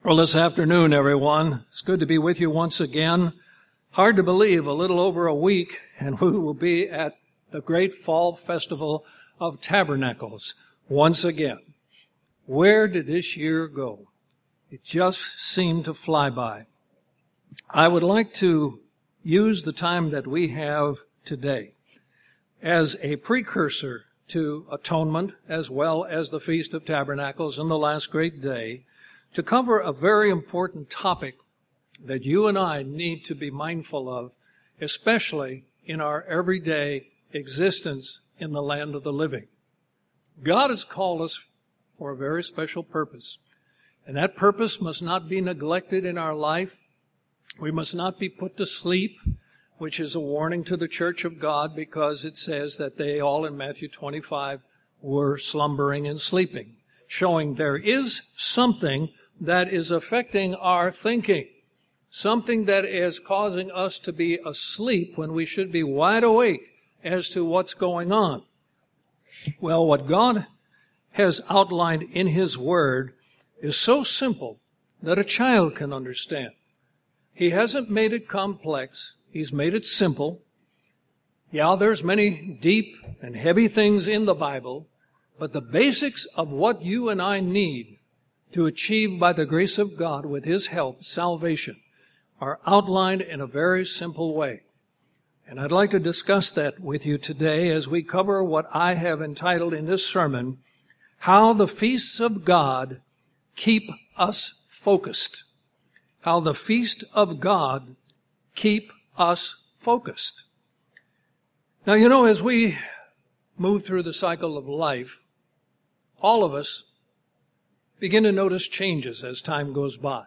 Well, this afternoon, everyone, it's good to be with you once again. Hard to believe, a little over a week, and we will be at the great Fall Festival of Tabernacles once again. Where did this year go? It just seemed to fly by. I would like to use the time that we have today as a precursor to Atonement, as well as the Feast of Tabernacles and the last great day, to cover a very important topic that you and I need to be mindful of, especially in our everyday existence in the land of the living. God has called us for a very special purpose, and that purpose must not be neglected in our life. We must not be put to sleep, which is a warning to the church of God, because it says that they all in Matthew 25 were slumbering and sleeping, showing there is something that is affecting our thinking, something that is causing us to be asleep when we should be wide awake as to what's going on. Well, what God has outlined in His Word is so simple that a child can understand. He hasn't made it complex. He's made it simple. Yeah, there's many deep and heavy things in the Bible, but the basics of what you and I need to achieve by the grace of God with His help, salvation, are outlined in a very simple way. And I'd like to discuss that with you today as we cover what I have entitled in this sermon, How the Feasts of God Keep Us Focused. How the Feast of God keep us focused. Now, you know, as we move through the cycle of life, all of us begin to notice changes as time goes by.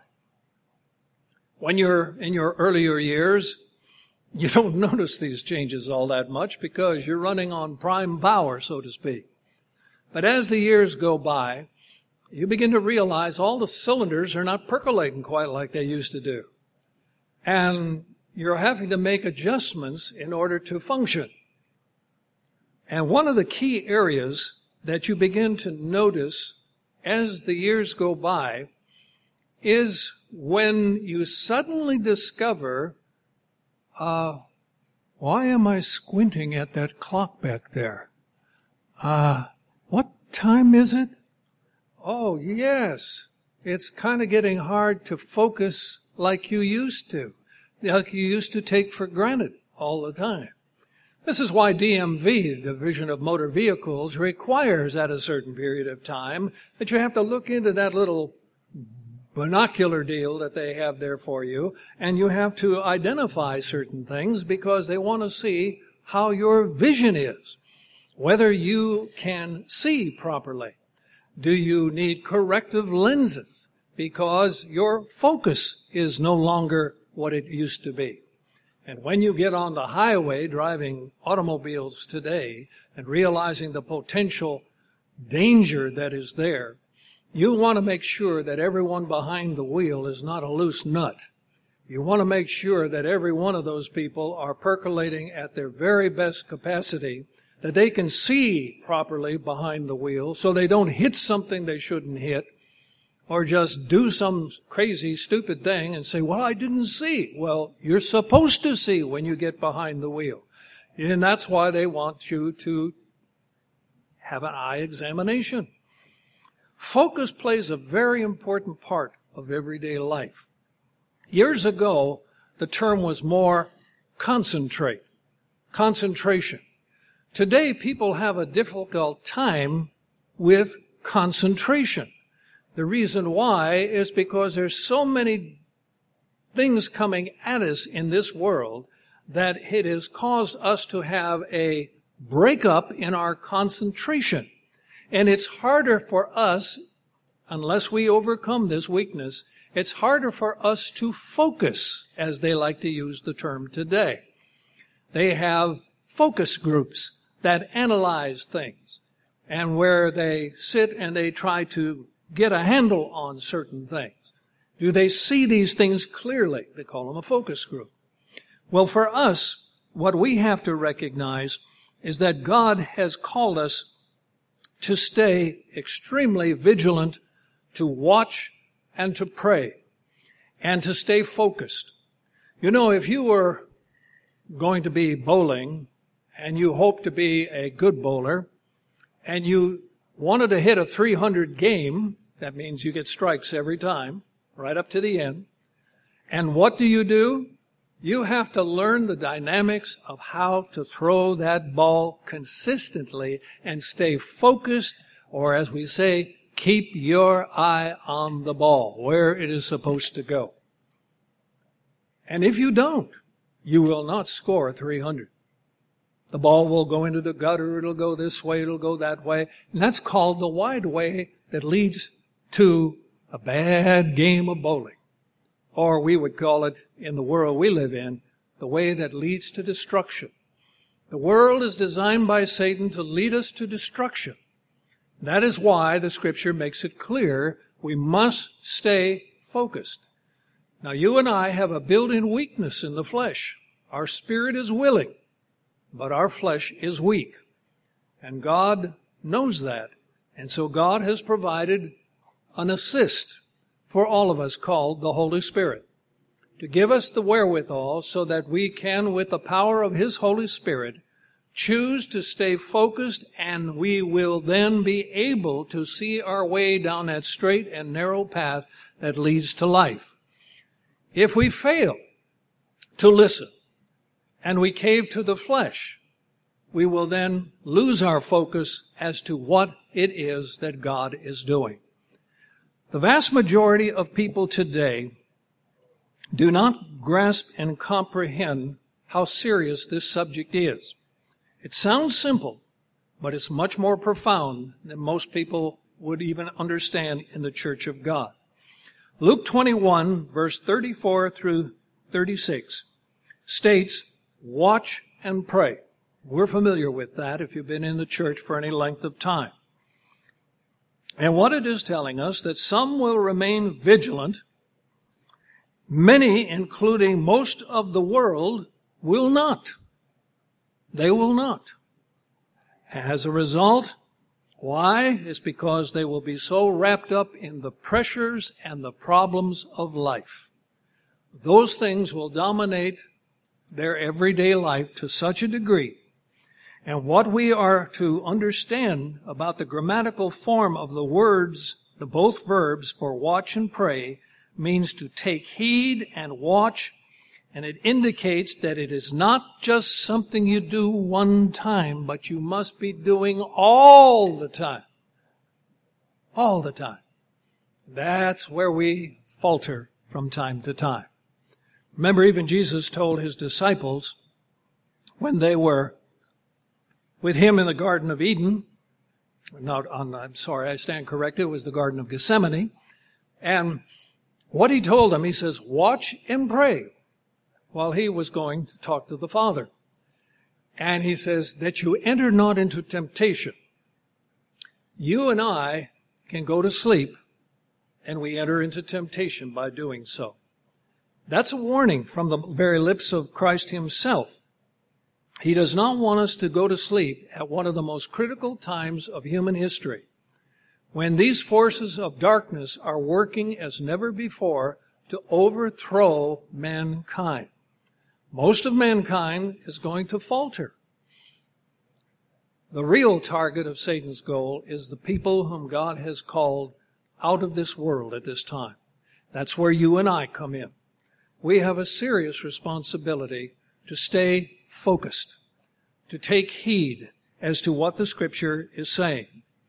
When you're in your earlier years, you don't notice these changes all that much because you're running on prime power, so to speak. But as the years go by, you begin to realize all the cylinders are not percolating quite like they used to do. And you're having to make adjustments in order to function. And one of the key areas that you begin to notice as the years go by is when you suddenly discover, why am I squinting at that clock back there? What time is it? Oh, yes. It's kind of getting hard to focus like you used to take for granted all the time. This is why DMV, the Division of Motor Vehicles, requires at a certain period of time that you have to look into that little binocular deal that they have there for you, and you have to identify certain things because they want to see how your vision is, whether you can see properly. Do you need corrective lenses because your focus is no longer what it used to be? And when you get on the highway driving automobiles today and realizing the potential danger that is there, you want to make sure that everyone behind the wheel is not a loose nut. You want to make sure that every one of those people are percolating at their very best capacity, that they can see properly behind the wheel so they don't hit something they shouldn't hit, or just do some crazy, stupid thing and say, well, I didn't see. Well, you're supposed to see when you get behind the wheel. And that's why they want you to have an eye examination. Focus plays a very important part of everyday life. Years ago, the term was more concentration. Today, people have a difficult time with concentration. The reason why is because there's so many things coming at us in this world that it has caused us to have a breakup in our concentration. And it's harder for us, unless we overcome this weakness, it's harder for us to focus, as they like to use the term today. They have focus groups that analyze things, and where they sit and they try to get a handle on certain things. Do they see these things clearly? They call them a focus group. Well, for us, what we have to recognize is that God has called us to stay extremely vigilant, to watch and to pray and to stay focused. You know, if you were going to be bowling and you hope to be a good bowler and you wanted to hit a 300 game, that means you get strikes every time, right up to the end. And what do? You have to learn the dynamics of how to throw that ball consistently and stay focused, or as we say, keep your eye on the ball, where it is supposed to go. And if you don't, you will not score 300. The ball will go into the gutter, it'll go this way, it'll go that way. And that's called the wide way that leads to a bad game of bowling. Or we would call it, in the world we live in, the way that leads to destruction. The world is designed by Satan to lead us to destruction. That is why the Scripture makes it clear we must stay focused. Now, you and I have a built-in weakness in the flesh. Our spirit is willing, but our flesh is weak. And God knows that. And so God has provided an assist for all of us called the Holy Spirit, to give us the wherewithal so that we can, with the power of His Holy Spirit, choose to stay focused, and we will then be able to see our way down that straight and narrow path that leads to life. If we fail to listen and we cave to the flesh, we will then lose our focus as to what it is that God is doing. The vast majority of people today do not grasp and comprehend how serious this subject is. It sounds simple, but it's much more profound than most people would even understand in the Church of God. Luke 21, verse 34 through 36, states, "Watch and pray." We're familiar with that if you've been in the church for any length of time. And what it is telling us, that some will remain vigilant. Many, including most of the world, will not. They will not. As a result, why? It's because they will be so wrapped up in the pressures and the problems of life. Those things will dominate their everyday life to such a degree. And what we are to understand about the grammatical form of the words, the both verbs for watch and pray, means to take heed and watch, and it indicates that it is not just something you do one time, but you must be doing all the time. All the time. That's where we falter from time to time. Remember, even Jesus told His disciples when they were with Him in the Garden of Eden, I stand corrected, it was the Garden of Gethsemane, and what He told them, He says, watch and pray, while He was going to talk to the Father. And He says, that you enter not into temptation. You and I can go to sleep, and we enter into temptation by doing so. That's a warning from the very lips of Christ Himself. He does not want us to go to sleep at one of the most critical times of human history, when these forces of darkness are working as never before to overthrow mankind. Most of mankind is going to falter. The real target of Satan's goal is the people whom God has called out of this world at this time. That's where you and I come in. We have a serious responsibility to stay focused, to take heed as to what the Scripture is saying.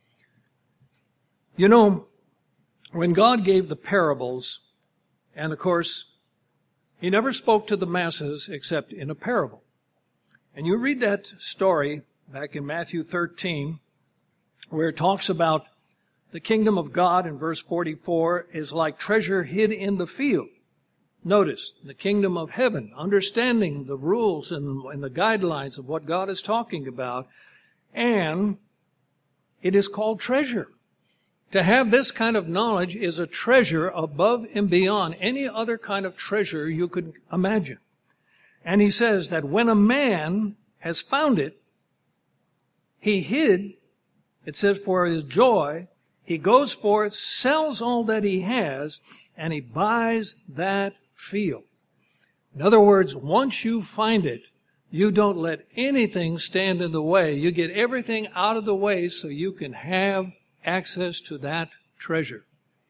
You know, when God gave the parables, and of course, He never spoke to the masses except in a parable. And you read that story back in Matthew 13, where it talks about the kingdom of God in verse 44 is like treasure hid in the field. Notice, the kingdom of heaven, understanding the rules and the guidelines of what God is talking about, and it is called treasure. To have this kind of knowledge is a treasure above and beyond any other kind of treasure you could imagine. And He says that when a man has found it, he hid, it says for his joy, he goes forth, sells all that he has, and he buys that field. In other words, once you find it, you don't let anything stand in the way. You get everything out of the way so you can have access to that treasure.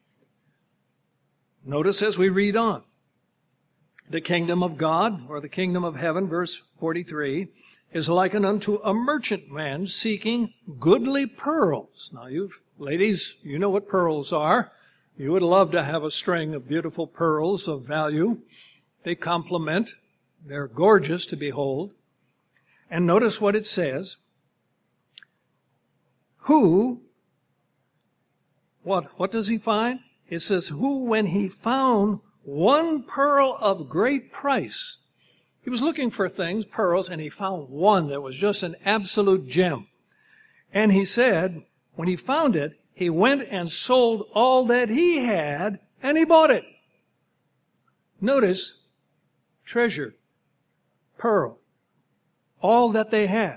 Notice as we read on, the kingdom of God, or the kingdom of heaven, verse 43, is likened unto a merchant man seeking goodly pearls. Now, ladies, you know what pearls are. You would love to have a string of beautiful pearls of value. They complement. They're gorgeous to behold. And notice what it says. What does he find? It says, who, when he found one pearl of great price. He was looking for things, pearls, and he found one that was just an absolute gem. And he said, when he found it, he went and sold all that he had, and he bought it. Notice, treasure, pearl, all that they had.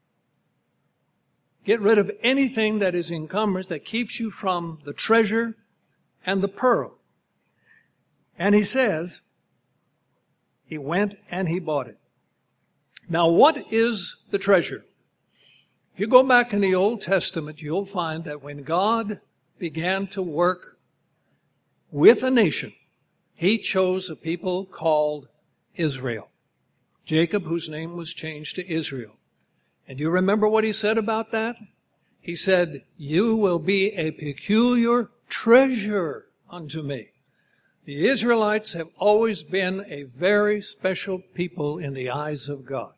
Get rid of anything that is encumbrance that keeps you from the treasure and the pearl. And he says, he went and he bought it. Now, what is the treasure? If you go back in the Old Testament, you'll find that when God began to work with a nation, he chose a people called Israel. Jacob, whose name was changed to Israel. And you remember what he said about that? He said, you will be a peculiar treasure unto me. The Israelites have always been a very special people in the eyes of God.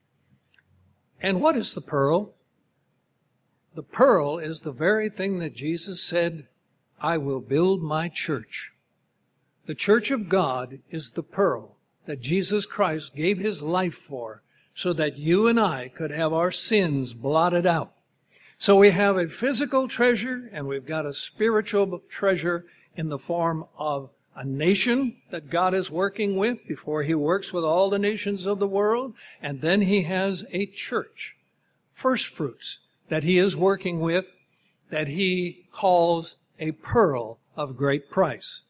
And what is the pearl? The pearl is the very thing that Jesus said, I will build my church. The church of God is the pearl that Jesus Christ gave his life for, so that you and I could have our sins blotted out. So we have a physical treasure and we've got a spiritual treasure in the form of a nation that God is working with before he works with all the nations of the world. And then he has a church, first fruits, that he is working with, that he calls a pearl of great price.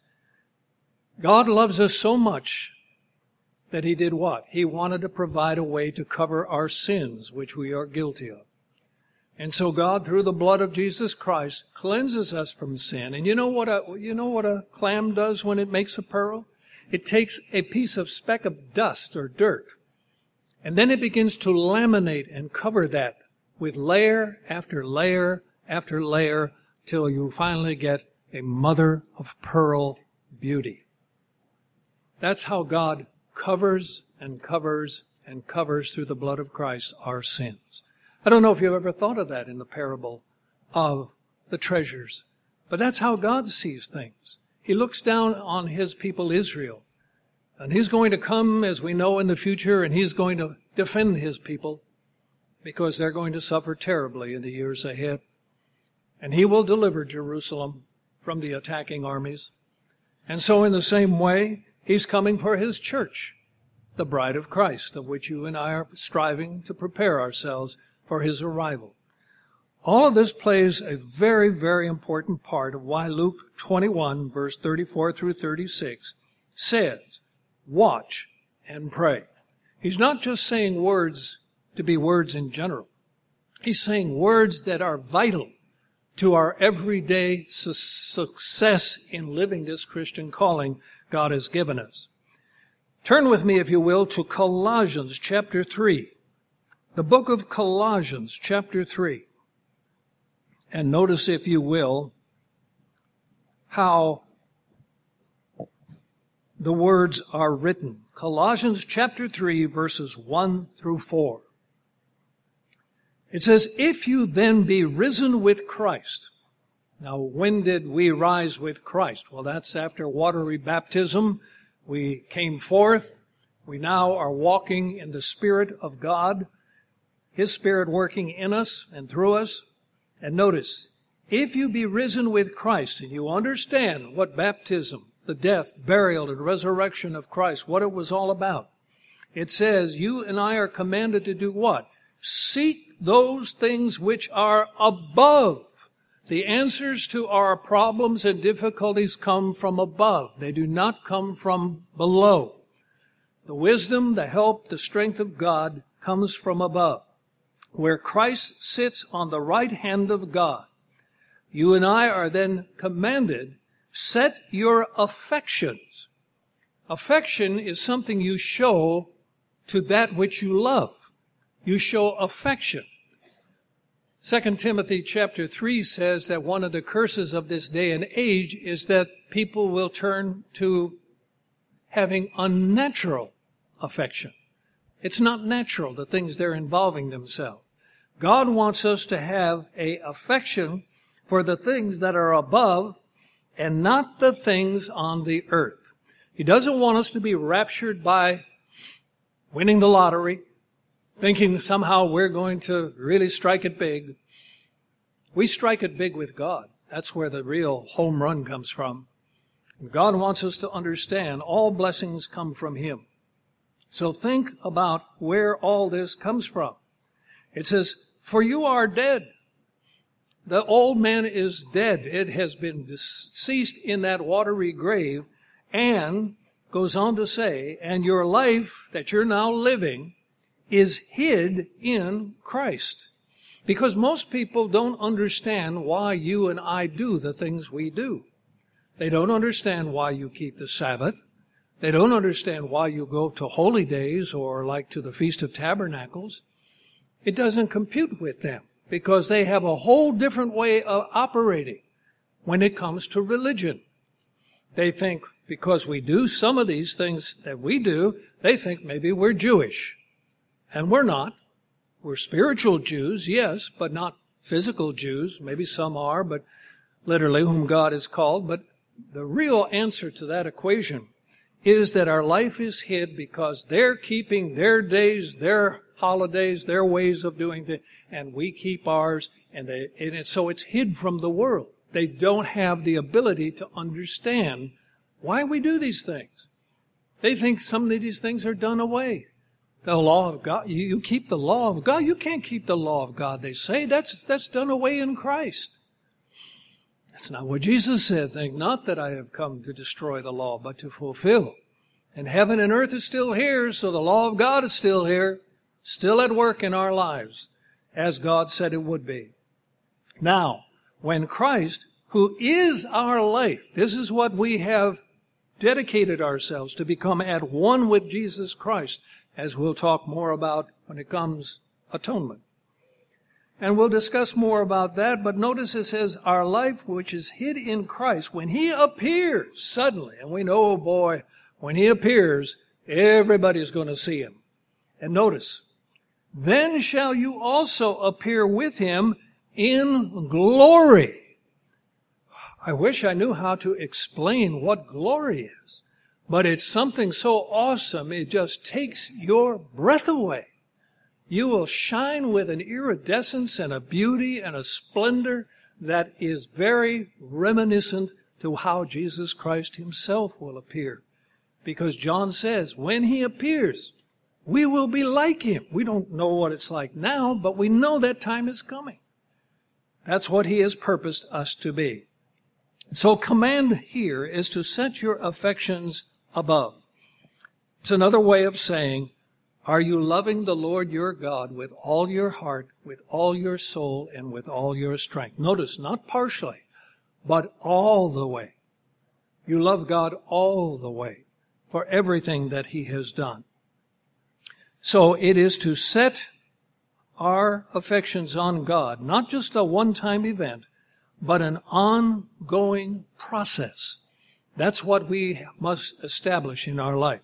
God loves us so much that he did what? He wanted to provide a way to cover our sins, which we are guilty of. And so God, through the blood of Jesus Christ, cleanses us from sin. And you know what a clam does when it makes a pearl? It takes a piece of speck of dust or dirt, and then it begins to laminate and cover that with layer after layer after layer till you finally get a mother of pearl beauty. That's how God covers and covers and covers through the blood of Christ our sins. I don't know if you've ever thought of that in the parable of the treasures, but that's how God sees things. He looks down on his people Israel, and he's going to come, as we know, in the future, and he's going to defend his people because they're going to suffer terribly in the years ahead. And he will deliver Jerusalem from the attacking armies. And so in the same way, he's coming for his church, the bride of Christ, of which you and I are striving to prepare ourselves for his arrival. All of this plays a very, very important part of why Luke 21, verse 34 through 36 says, watch and pray. He's not just saying words to be words in general. He's saying words that are vital to our everyday success in living this Christian calling God has given us. Turn with me, if you will, to Colossians chapter 3. The book of Colossians chapter 3. And notice, if you will, how the words are written. Colossians chapter 3, verses 1 through 4. It says, if you then be risen with Christ. Now, when did we rise with Christ? Well, that's after watery baptism. We came forth. We now are walking in the Spirit of God, his Spirit working in us and through us. And notice, if you be risen with Christ, and you understand what baptism, the death, burial, and resurrection of Christ, what it was all about, it says you and I are commanded to do what? Seek those things which are above. The answers to our problems and difficulties come from above. They do not come from below. The wisdom, the help, the strength of God comes from above, where Christ sits on the right hand of God. You and I are then commanded, set your affections. Affection is something you show to that which you love. You show affection. 2 Timothy chapter 3 says that one of the curses of this day and age is that people will turn to having unnatural affection. It's not natural, the things they're involving themselves. God wants us to have an affection for the things that are above and not the things on the earth. He doesn't want us to be raptured by winning the lottery, thinking somehow we're going to really strike it big. We strike it big with God. That's where the real home run comes from. And God wants us to understand all blessings come from Him. So think about where all this comes from. It says, for you are dead. The old man is dead. It has been deceased in that watery grave, and goes on to say, and your life that you're now living is hid in Christ. Because most people don't understand why you and I do the things we do. They don't understand why you keep the Sabbath. They don't understand why you go to holy days or like to the Feast of Tabernacles. It doesn't compute with them because they have a whole different way of operating when it comes to religion. They think because we do some of these things that we do, they think maybe we're Jewish. And we're not. We're spiritual Jews, yes, but not physical Jews. Maybe some are, but literally whom God has called. But the real answer to that equation is that our life is hid because they're keeping their days, their holidays, their ways of doing things, and we keep ours, and so it's hid from the world. They don't have the ability to understand why we do these things. They think some of these things are done away. The law of God, you keep the law of God. You can't keep the law of God, they say. That's done away in Christ. That's not what Jesus said. Think not that I have come to destroy the law, but to fulfill. And heaven and earth is still here, so the law of God is still here, still at work in our lives, as God said it would be. Now, when Christ, who is our life, this is what we have dedicated ourselves to become at one with Jesus Christ, as we'll talk more about when it comes atonement. And we'll discuss more about that, but notice it says, our life which is hid in Christ, when He appears suddenly, and we know, oh boy, when He appears, everybody's going to see Him. And notice, then shall you also appear with Him in glory. I wish I knew how to explain what glory is, but it's something so awesome, it just takes your breath away. You will shine with an iridescence and a beauty and a splendor that is very reminiscent to how Jesus Christ Himself will appear. Because John says, when He appears, we will be like Him. We don't know what it's like now, but we know that time is coming. That's what He has purposed us to be. So command here is to set your affections above. It's another way of saying, are you loving the Lord your God with all your heart, with all your soul, and with all your strength? Notice, not partially, but all the way. You love God all the way for everything that He has done. So it is to set our affections on God, not just a one-time event, but an ongoing process. That's what we must establish in our life.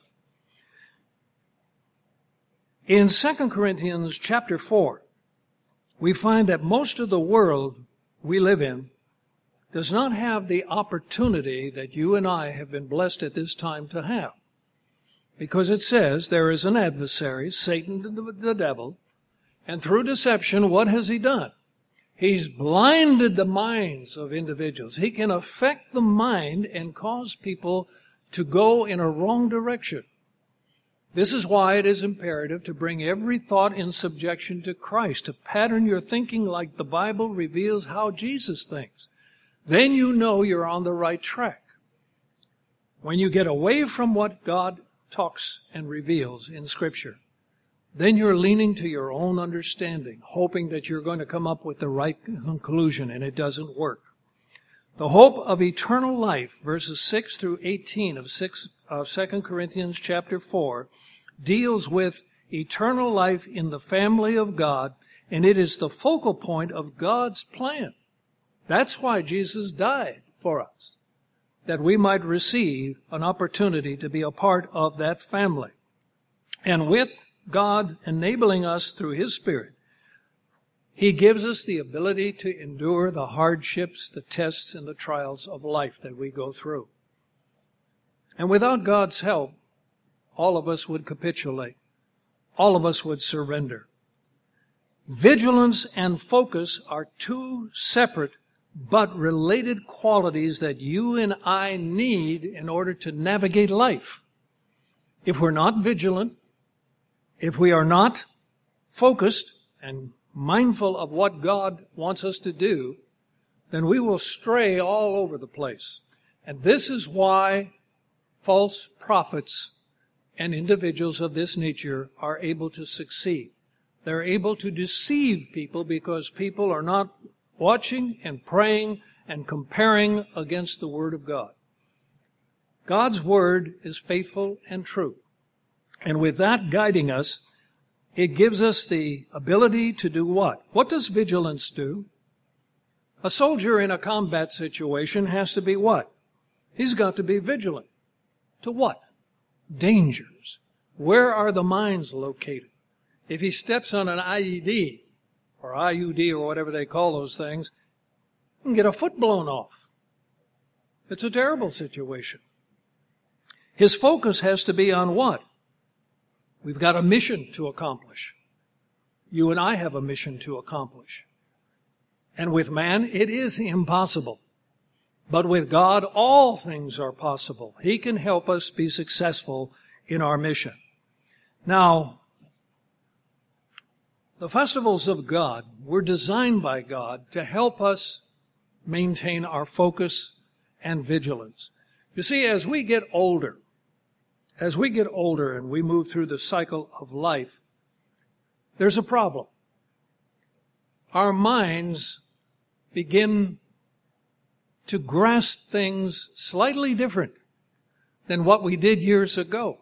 In 2 Corinthians chapter 4, we find that most of the world we live in does not have the opportunity that you and I have been blessed at this time to have. Because it says there is an adversary, Satan the devil, and through deception, what has he done? He's blinded the minds of individuals. He can affect the mind and cause people to go in a wrong direction. This is why it is imperative to bring every thought in subjection to Christ, to pattern your thinking like the Bible reveals how Jesus thinks. Then you know you're on the right track. When you get away from what God talks and reveals in Scripture, then you're leaning to your own understanding, hoping that you're going to come up with the right conclusion, and it doesn't work. The hope of eternal life, verses 6 through 18 of 2 Corinthians chapter 4, deals with eternal life in the family of God, and it is the focal point of God's plan. That's why Jesus died for us, that we might receive an opportunity to be a part of that family. And with God enabling us through His Spirit, He gives us the ability to endure the hardships, the tests, and the trials of life that we go through. And without God's help, all of us would capitulate. All of us would surrender. Vigilance and focus are two separate but related qualities that you and I need in order to navigate life. If we're not vigilant, if we are not focused and mindful of what God wants us to do, then we will stray all over the place. And this is why false prophets and individuals of this nature are able to succeed. They're able to deceive people because people are not watching and praying and comparing against the Word of God. God's Word is faithful and true. And with that guiding us, it gives us the ability to do what? What does vigilance do? A soldier in a combat situation has to be what? He's got to be vigilant. To what? Dangers. Where are the mines located? If he steps on an IED, or IUD, or whatever they call those things, he can get a foot blown off. It's a terrible situation. His focus has to be on what? We've got a mission to accomplish. You and I have a mission to accomplish. And with man, it is impossible. But with God, all things are possible. He can help us be successful in our mission. Now, the festivals of God were designed by God to help us maintain our focus and vigilance. You see, as we get older and we move through the cycle of life, there's a problem. Our minds begin to grasp things slightly different than what we did years ago.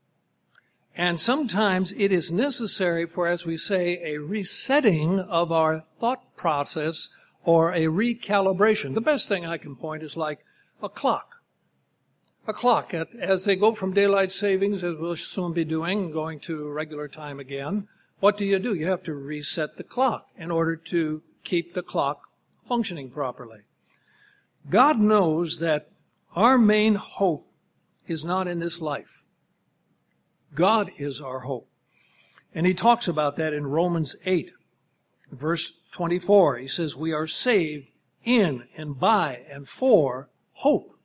And sometimes it is necessary for, as we say, a resetting of our thought process or a recalibration. The best thing I can point is like a clock. A clock. As they go from daylight savings, as we'll soon be doing, going to regular time again, what do? You have to reset the clock in order to keep the clock functioning properly. God knows that our main hope is not in this life. God is our hope. And He talks about that in Romans 8, verse 24. He says, we are saved in and by and for hope.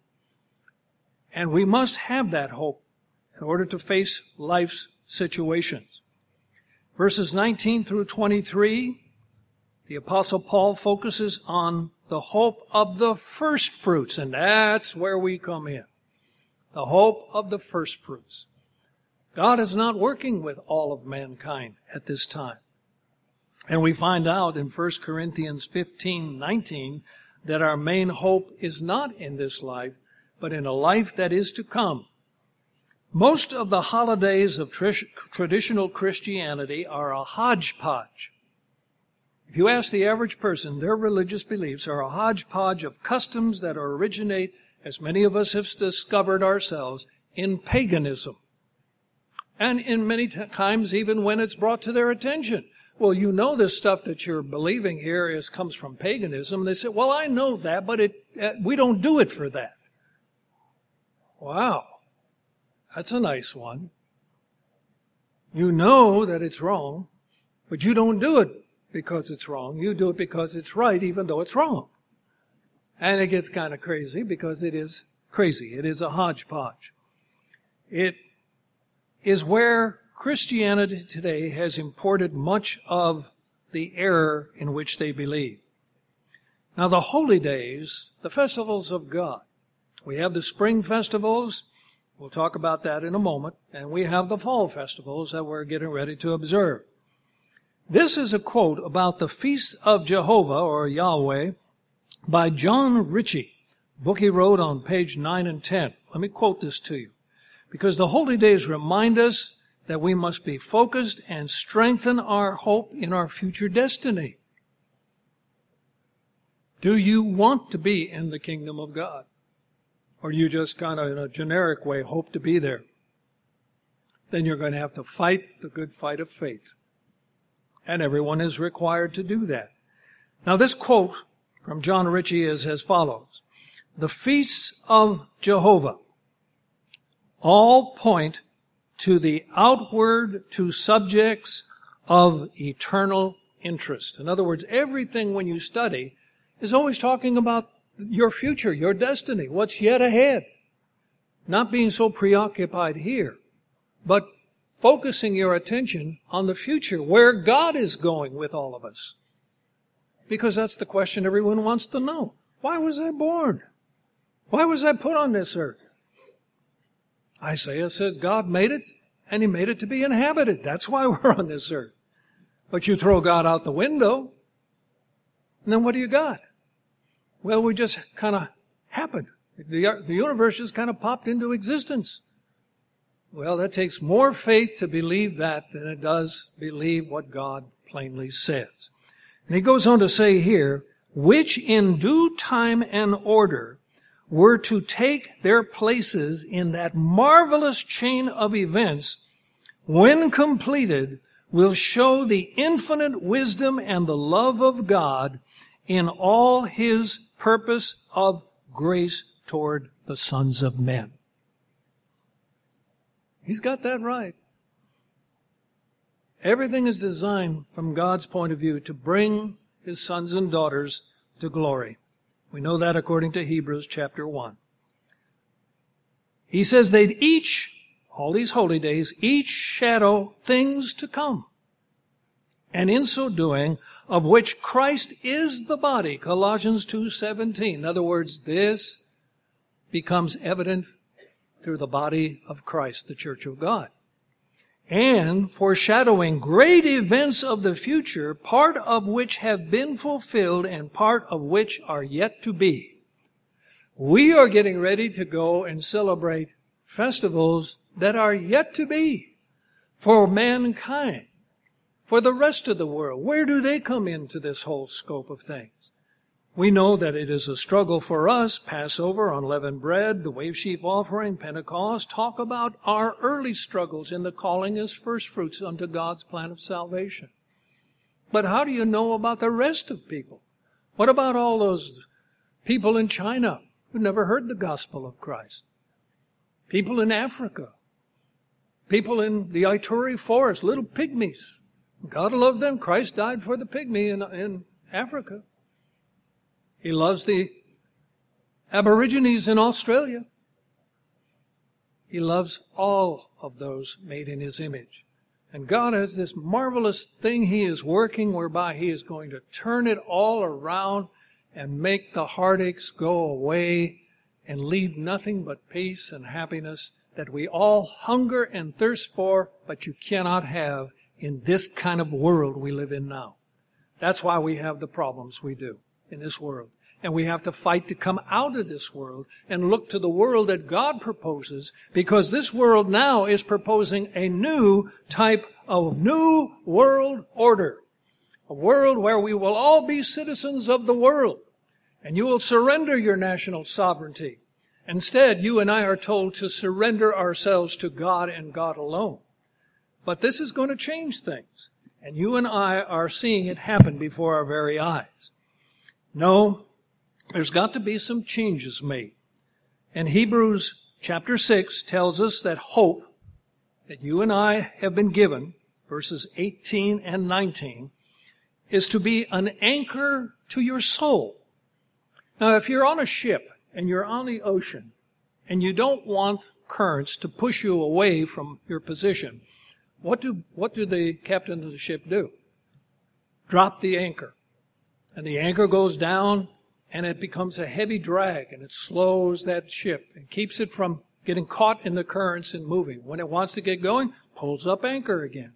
And we must have that hope in order to face life's situations. Verses 19 through 23, the Apostle Paul focuses on the hope of the first fruits, and that's where we come in. The hope of the first fruits. God is not working with all of mankind at this time. And we find out in 1 Corinthians 15:19 that our main hope is not in this life, but in a life that is to come. Most of the holidays of traditional Christianity are a hodgepodge. If you ask the average person, their religious beliefs are a hodgepodge of customs that originate, as many of us have discovered ourselves, in paganism. And in many times, even when it's brought to their attention. Well, you know this stuff that you're believing here comes from paganism. They say, well, I know that, but we don't do it for that. Wow. That's a nice one. You know that it's wrong, but you don't do it because it's wrong. You do it because it's right, even though it's wrong. And it gets kind of crazy because it is crazy. It is a hodgepodge. It is where Christianity today has imported much of the error in which they believe. Now, the holy days, the festivals of God, we have the spring festivals. We'll talk about that in a moment. And we have the fall festivals that we're getting ready to observe. This is a quote about the Feast of Jehovah, or Yahweh, by John Ritchie, book he wrote on page 9 and 10. Let me quote this to you. Because the holy days remind us that we must be focused and strengthen our hope in our future destiny. Do you want to be in the kingdom of God? Or you just kind of in a generic way hope to be there? Then you're going to have to fight the good fight of faith. And everyone is required to do that. Now this quote from John Ritchie is as follows. The feasts of Jehovah all point to the outward to subjects of eternal interest. In other words, everything when you study is always talking about your future, your destiny, what's yet ahead. Not being so preoccupied here, but focusing your attention on the future, where God is going with all of us. Because that's the question everyone wants to know. Why was I born? Why was I put on this earth? Isaiah said God made it, and He made it to be inhabited. That's why we're on this earth. But you throw God out the window, and then what do you got? Well, we just kind of happened. The universe just kind of popped into existence. Well, that takes more faith to believe that than it does believe what God plainly says. And he goes on to say here, which in due time and order were to take their places in that marvelous chain of events, when completed, will show the infinite wisdom and the love of God in all His purpose of grace toward the sons of men. He's got that right. Everything is designed from God's point of view to bring His sons and daughters to glory. We know that according to Hebrews chapter 1. He says they'd each, all these holy days, each shadow things to come. And in so doing, of which Christ is the body, Colossians 2:17. In other words, this becomes evident through the body of Christ, the church of God. And foreshadowing great events of the future, part of which have been fulfilled and part of which are yet to be. We are getting ready to go and celebrate festivals that are yet to be for mankind, for the rest of the world. Where do they come into this whole scope of things? We know that it is a struggle for us. Passover, unleavened bread, the wave sheaf offering, Pentecost, talk about our early struggles in the calling as first fruits unto God's plan of salvation. But how do you know about the rest of people? What about all those people in China who never heard the gospel of Christ? People in Africa. People in the Ituri forest, little pygmies. God loved them. Christ died for the pygmy in Africa. He loves the Aborigines in Australia. He loves all of those made in His image. And God has this marvelous thing He is working whereby He is going to turn it all around and make the heartaches go away and leave nothing but peace and happiness that we all hunger and thirst for, but you cannot have in this kind of world we live in now. That's why we have the problems we do in this world. And we have to fight to come out of this world and look to the world that God proposes, because this world now is proposing a new type of new world order. A world where we will all be citizens of the world. And you will surrender your national sovereignty. Instead, you and I are told to surrender ourselves to God and God alone. But this is going to change things. And you and I are seeing it happen before our very eyes. No, there's got to be some changes made. And Hebrews chapter 6 tells us that hope that you and I have been given, verses 18 and 19, is to be an anchor to your soul. Now, if you're on a ship and you're on the ocean and you don't want currents to push you away from your position. What do the captain of the ship do? Drop the anchor. And the anchor goes down, and it becomes a heavy drag, and it slows that ship and keeps it from getting caught in the currents and moving. When it wants to get going, pulls up anchor again.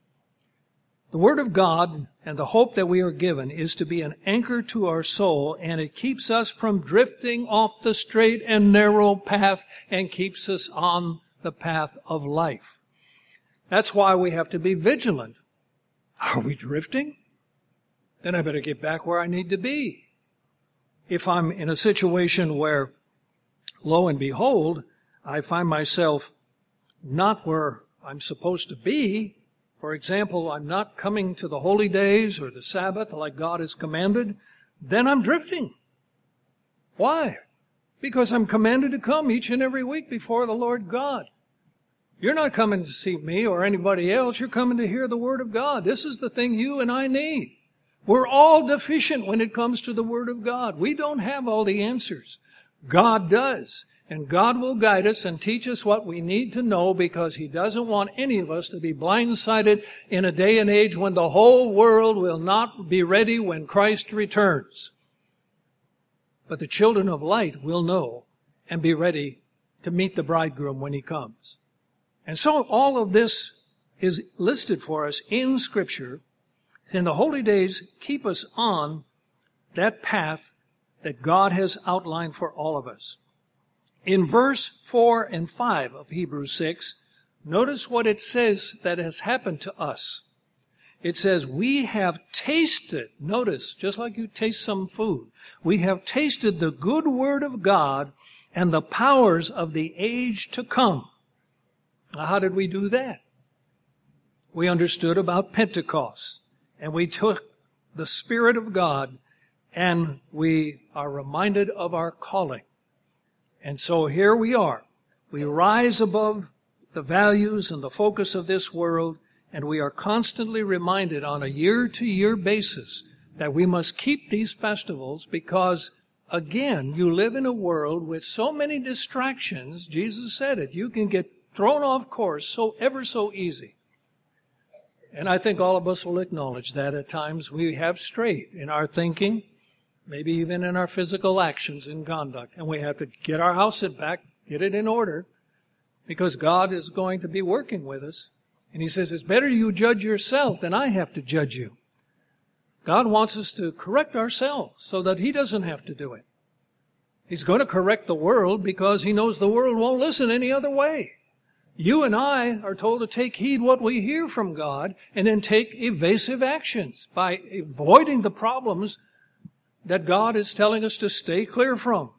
The Word of God and the hope that we are given is to be an anchor to our soul, and it keeps us from drifting off the straight and narrow path and keeps us on the path of life. That's why we have to be vigilant. Are we drifting? Then I better get back where I need to be. If I'm in a situation where, lo and behold, I find myself not where I'm supposed to be, for example, I'm not coming to the holy days or the Sabbath like God has commanded, then I'm drifting. Why? Because I'm commanded to come each and every week before the Lord God. You're not coming to see me or anybody else. You're coming to hear the Word of God. This is the thing you and I need. We're all deficient when it comes to the Word of God. We don't have all the answers. God does. And God will guide us and teach us what we need to know, because He doesn't want any of us to be blindsided in a day and age when the whole world will not be ready when Christ returns. But the children of light will know and be ready to meet the bridegroom when He comes. And so all of this is listed for us in Scripture, and the holy days keep us on that path that God has outlined for all of us. In verse 4 and 5 of Hebrews 6, notice what it says that has happened to us. It says, we have tasted, notice, just like you taste some food, we have tasted the good word of God and the powers of the age to come. Now, how did we do that? We understood about Pentecost, and we took the Spirit of God, and we are reminded of our calling. And so here we are. We rise above the values and the focus of this world, and we are constantly reminded on a year-to-year basis that we must keep these festivals because, again, you live in a world with so many distractions. Jesus said it. You can get thrown off course so easy. And I think all of us will acknowledge that at times we have strayed in our thinking, maybe even in our physical actions and conduct. And we have to get our house back, get it in order, because God is going to be working with us. And He says, it's better you judge yourself than I have to judge you. God wants us to correct ourselves so that He doesn't have to do it. He's going to correct the world because He knows the world won't listen any other way. You and I are told to take heed what we hear from God and then take evasive actions by avoiding the problems that God is telling us to stay clear from.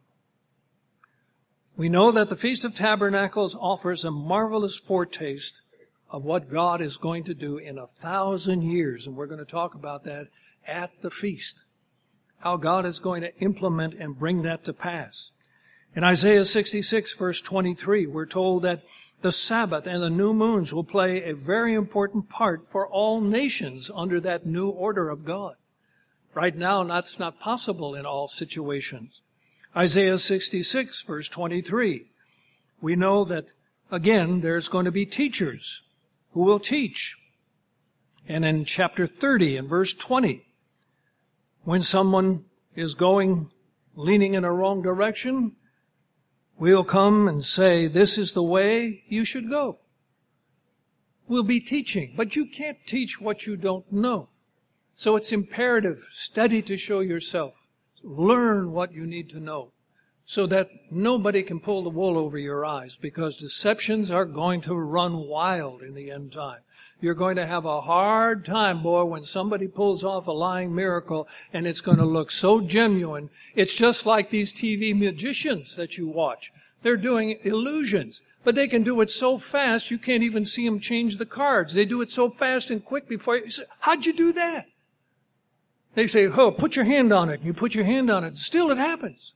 We know that the Feast of Tabernacles offers a marvelous foretaste of what God is going to do in 1,000 years. And we're going to talk about that at the feast. How God is going to implement and bring that to pass. In Isaiah 66, verse 23, we're told that the Sabbath and the new moons will play a very important part for all nations under that new order of God. Right now, that's not possible in all situations. Isaiah 66, verse 23, we know that, again, there's going to be teachers who will teach. And in chapter 30 and verse 20, when someone is leaning in a wrong direction, we'll come and say, this is the way you should go. We'll be teaching, but you can't teach what you don't know. So it's imperative, study to show yourself. Learn what you need to know so that nobody can pull the wool over your eyes, because deceptions are going to run wild in the end time. You're going to have a hard time, boy, when somebody pulls off a lying miracle and it's going to look so genuine. It's just like these TV magicians that you watch. They're doing illusions, but they can do it so fast you can't even see them change the cards. They do it so fast and quick before you say, how'd you do that? They say, put your hand on it. You put your hand on it. Still it happens.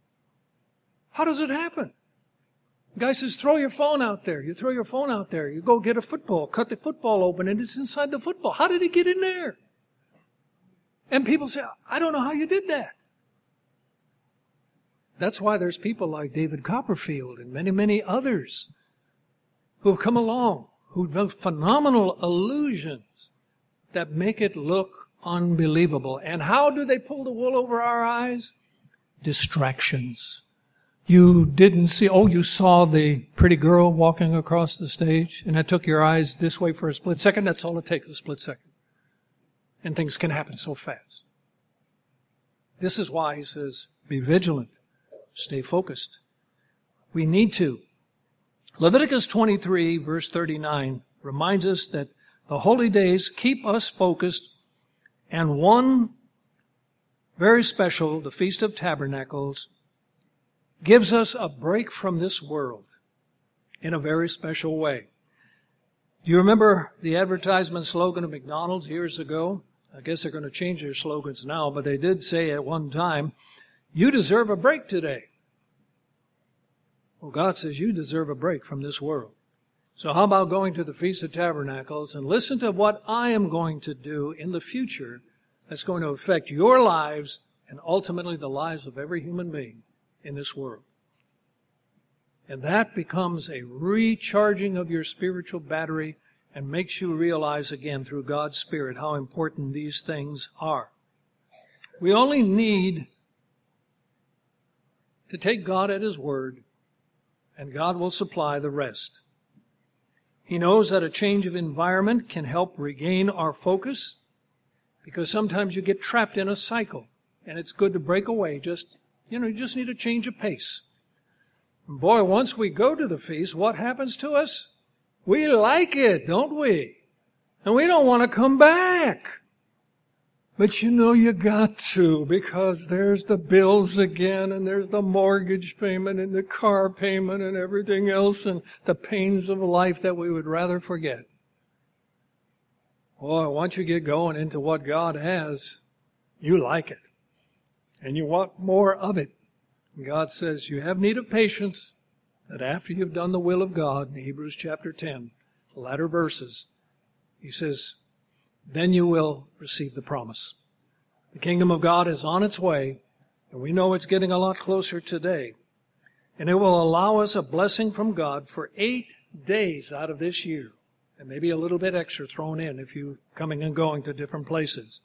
How does it happen? The guy says, throw your phone out there. You throw your phone out there. You go get a football, cut the football open, and it's inside the football. How did it get in there? And people say, I don't know how you did that. That's why there's people like David Copperfield and many, many others who have come along, who've done phenomenal illusions that make it look unbelievable. And how do they pull the wool over our eyes? Distractions. You didn't see, you saw the pretty girl walking across the stage, and that took your eyes this way for a split second. That's all it takes, a split second. And things can happen so fast. This is why he says, be vigilant. Stay focused. We need to. Leviticus 23, verse 39, reminds us that the holy days keep us focused, and one very special, the Feast of Tabernacles, gives us a break from this world in a very special way. Do you remember the advertisement slogan of McDonald's years ago? I guess they're going to change their slogans now, but they did say at one time, you deserve a break today. Well, God says you deserve a break from this world. So how about going to the Feast of Tabernacles and listen to what I am going to do in the future that's going to affect your lives and ultimately the lives of every human being in this world. And that becomes a recharging of your spiritual battery and makes you realize again through God's Spirit how important these things are. We only need to take God at His word, and God will supply the rest. He knows that a change of environment can help regain our focus, because sometimes you get trapped in a cycle, and it's good to break away. You just need a change of pace. And boy, once we go to the feast, what happens to us? We like it, don't we? And we don't want to come back. But you got to, because there's the bills again, and there's the mortgage payment, and the car payment, and everything else, and the pains of life that we would rather forget. Boy, once you get going into what God has, you like it. And you want more of it. And God says, you have need of patience, that after you've done the will of God, in Hebrews chapter 10, the latter verses, He says, then you will receive the promise. The kingdom of God is on its way, and we know it's getting a lot closer today. And it will allow us a blessing from God for 8 days out of this year, and maybe a little bit extra thrown in if you're coming and going to different places.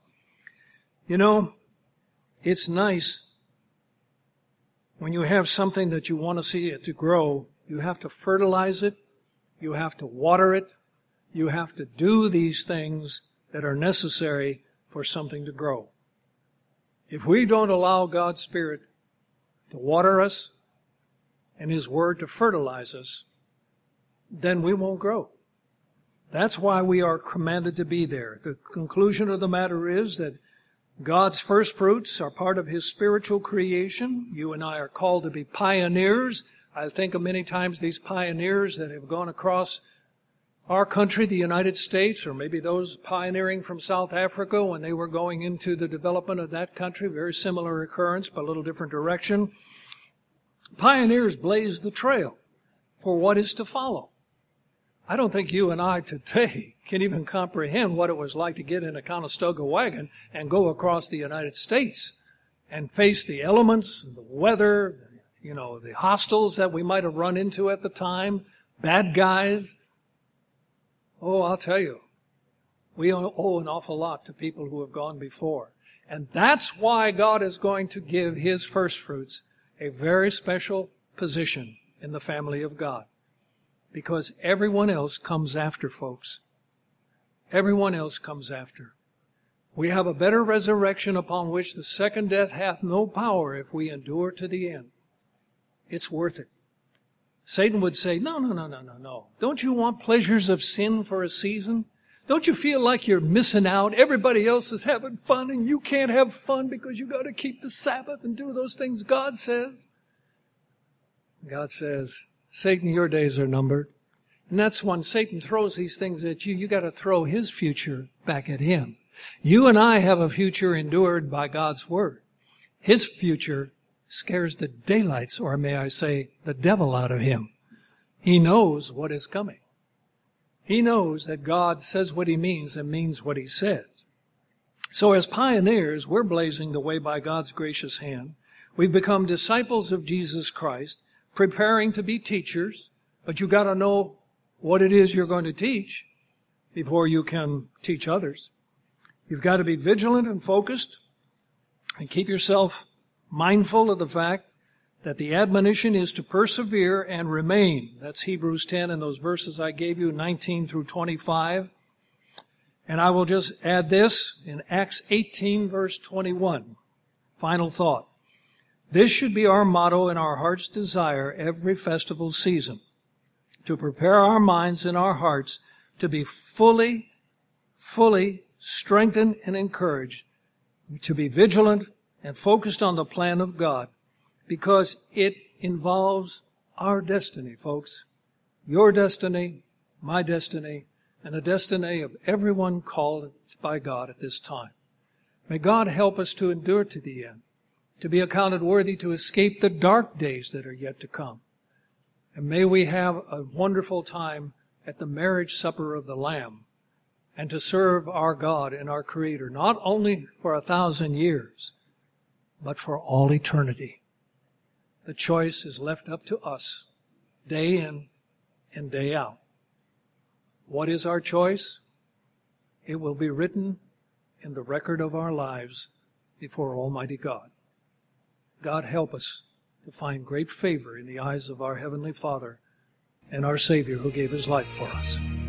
It's nice when you have something that you want to see it to grow. You have to fertilize it. You have to water it. You have to do these things that are necessary for something to grow. If we don't allow God's Spirit to water us and His Word to fertilize us, then we won't grow. That's why we are commanded to be there. The conclusion of the matter is that God's first fruits are part of His spiritual creation. You and I are called to be pioneers. I think of many times these pioneers that have gone across our country, the United States, or maybe those pioneering from South Africa when they were going into the development of that country. Very similar occurrence, but a little different direction. Pioneers blazed the trail for what is to follow. I don't think you and I today can even comprehend what it was like to get in a Conestoga wagon and go across the United States and face the elements, the weather, the hostiles that we might have run into at the time, bad guys. Oh, I'll tell you, we owe an awful lot to people who have gone before. And that's why God is going to give His first fruits a very special position in the family of God. Because everyone else comes after, folks. Everyone else comes after. We have a better resurrection upon which the second death hath no power if we endure to the end. It's worth it. Satan would say, no. Don't you want pleasures of sin for a season? Don't you feel like you're missing out? Everybody else is having fun and you can't have fun because you got to keep the Sabbath and do those things God says. God says, Satan, your days are numbered. And that's when Satan throws these things at you. You got to throw his future back at him. You and I have a future endured by God's Word. His future scares the daylights, or may I say, the devil out of him. He knows what is coming. He knows that God says what He means and means what He says. So as pioneers, we're blazing the way by God's gracious hand. We've become disciples of Jesus Christ, preparing to be teachers, but you've got to know what it is you're going to teach before you can teach others. You've got to be vigilant and focused and keep yourself mindful of the fact that the admonition is to persevere and remain. That's Hebrews 10 and those verses I gave you, 19 through 25. And I will just add this in Acts 18, verse 21. Final thought. This should be our motto and our heart's desire every festival season, to prepare our minds and our hearts to be fully strengthened and encouraged, to be vigilant and focused on the plan of God, because it involves our destiny, folks. Your destiny, my destiny, and the destiny of everyone called by God at this time. May God help us to endure to the end, to be accounted worthy to escape the dark days that are yet to come. And may we have a wonderful time at the marriage supper of the Lamb, and to serve our God and our Creator, not only for 1,000 years, but for all eternity. The choice is left up to us, day in and day out. What is our choice? It will be written in the record of our lives before Almighty God. God help us to find great favor in the eyes of our Heavenly Father and our Savior who gave His life for us.